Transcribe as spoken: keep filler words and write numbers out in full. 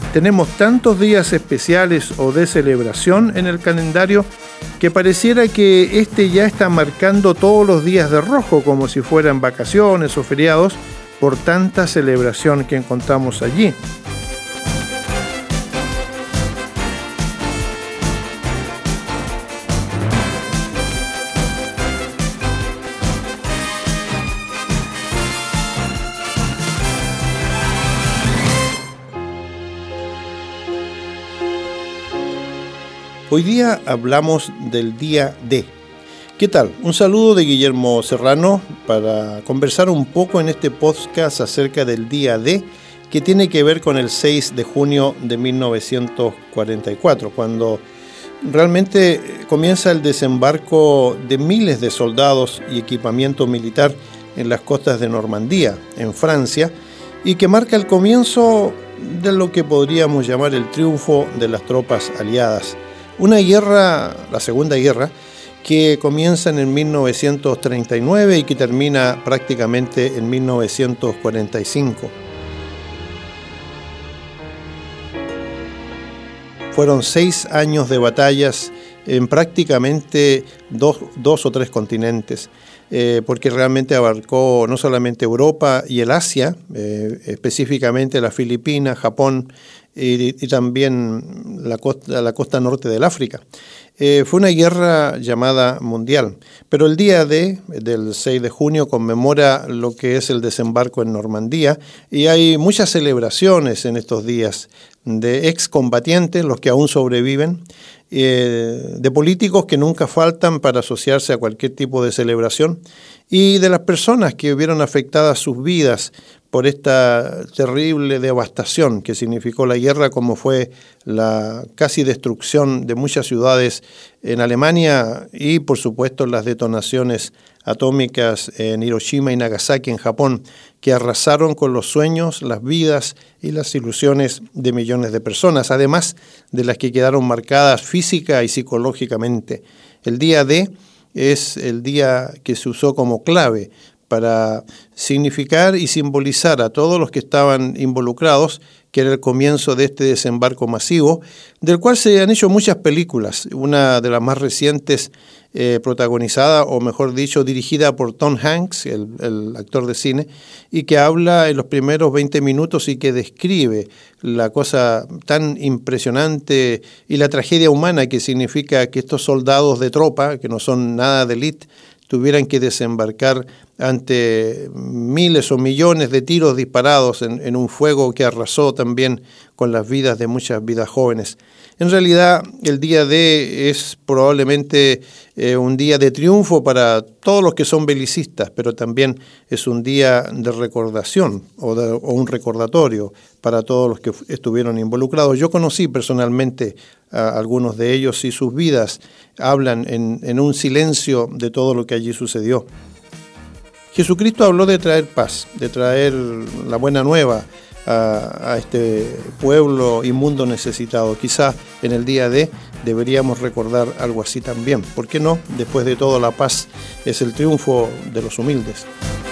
Tenemos tantos días especiales o de celebración en el calendario que pareciera que este ya está marcando todos los días de rojo como si fueran vacaciones o feriados por tanta celebración que encontramos allí. Hoy día hablamos del día D. ¿Qué tal? Un saludo de Guillermo Serrano para conversar un poco en este podcast acerca del día D, que tiene que ver con el seis de junio de mil novecientos cuarenta y cuatro, cuando realmente comienza el desembarco de miles de soldados y equipamiento militar en las costas de Normandía, en Francia, y que marca el comienzo de lo que podríamos llamar el triunfo de las tropas aliadas. Una guerra, la Segunda Guerra, que comienza en el mil novecientos treinta y nueve y que termina prácticamente en mil novecientos cuarenta y cinco. Fueron seis años de batallas en prácticamente dos, dos o tres continentes, eh, porque realmente abarcó no solamente Europa y el Asia, eh, específicamente las Filipinas, Japón, Y, y también la costa, la costa norte del África. Eh, fue una guerra llamada mundial, pero el día D, del seis de junio, conmemora lo que es el desembarco en Normandía y hay muchas celebraciones en estos días de excombatientes, los que aún sobreviven, eh, de políticos que nunca faltan para asociarse a cualquier tipo de celebración y de las personas que vieron afectadas sus vidas por esta terrible devastación que significó la guerra, como fue la casi destrucción de muchas ciudades en Alemania y, por supuesto, las detonaciones atómicas en Hiroshima y Nagasaki, en Japón, que arrasaron con los sueños, las vidas y las ilusiones de millones de personas, además de las que quedaron marcadas física y psicológicamente. El día D es el día que se usó como clave para significar y simbolizar a todos los que estaban involucrados, que era el comienzo de este desembarco masivo, del cual se han hecho muchas películas, una de las más recientes eh, protagonizada, o mejor dicho, dirigida por Tom Hanks, el, el actor de cine, y que habla en los primeros veinte minutos y que describe la cosa tan impresionante y la tragedia humana que significa que estos soldados de tropa, que no son nada de élite, tuvieran que desembarcar ante miles o millones de tiros disparados en, en un fuego que arrasó también con las vidas de muchas vidas jóvenes. En realidad, el día D es probablemente eh, un día de triunfo para todos los que son belicistas, pero también es un día de recordación o, de, o un recordatorio para todos los que estuvieron involucrados. Yo conocí personalmente a algunos de ellos y sus vidas hablan en, en un silencio de todo lo que allí sucedió. Jesucristo habló de traer paz, de traer la buena nueva a, a este pueblo y mundo necesitado. Quizá en el día D deberíamos recordar algo así también. ¿Por qué no? Después de todo, la paz es el triunfo de los humildes.